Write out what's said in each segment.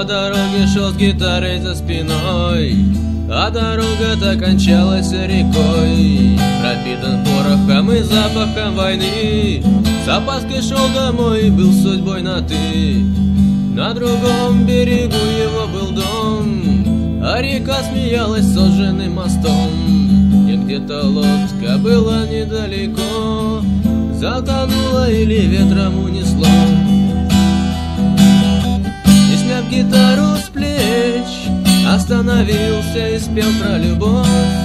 по дороге шел с гитарой за спиной, а дорога-то кончалась рекой, пропитан порохом и запахом войны. С опаской шел домой и был судьбой на «ты». На другом берегу его был дом, а река смеялась сожженным мостом. И где-то лодка была недалеко, затонула или ветром унесло. И сняв гитару с плеч, остановился и спел про любовь,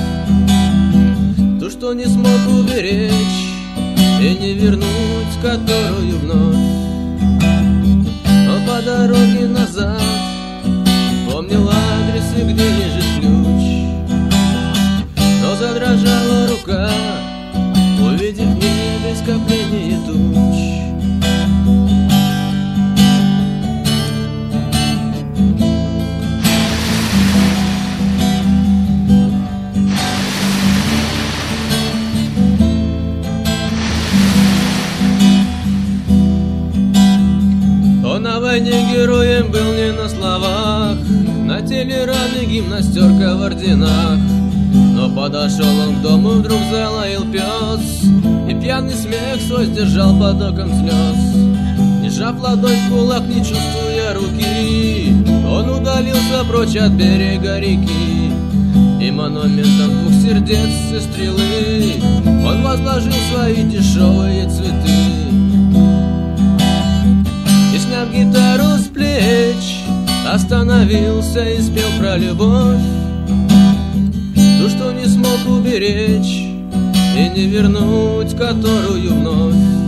ту, что не смог уберечь и не вернуть, которую вновь. Но по дороге назад помнил адрес и где лежит ключ. Но задрожала рука, увидев в небе скопление туч. Он на войне героем был не на словах, на теле раны, гимнастерка в орденах. Но подошел он к дому, вдруг залаял пес, и пьяный смех свой сдержал потоком слез. Не сжав ладонь в кулак, не чувствуя руки, он удалился прочь от берега реки. И монументом двух сердец и стрелы он возложил свои дешевые цветы. И сняв гитару с плеч, остановился и спел про любовь, ту, что не смог уберечь и не вернуть, которую вновь.